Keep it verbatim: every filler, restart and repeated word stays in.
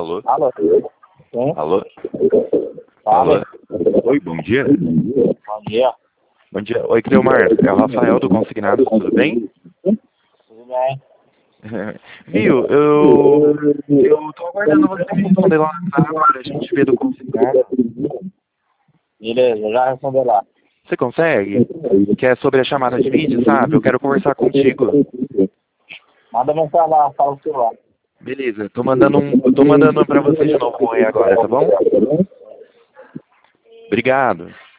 Alô? Alô? Sim? Alô? Fala. Alô? Oi, bom dia. Bom dia. Bom dia. Oi, Cleomar. É o Rafael do Consignados, tudo bem? Tudo bem? Viu, eu... Eu tô aguardando você me responder lá no WhatsApp pra gente ver do Consignado. Beleza, já respondeu lá. Você consegue? Que é sobre a chamada de vídeo, sabe? Eu quero conversar contigo. Manda mensagem lá, fala o celular. Beleza, tô mandando um... Eu tô mandando pra você de novo um oi agora, tá bom? Obrigado.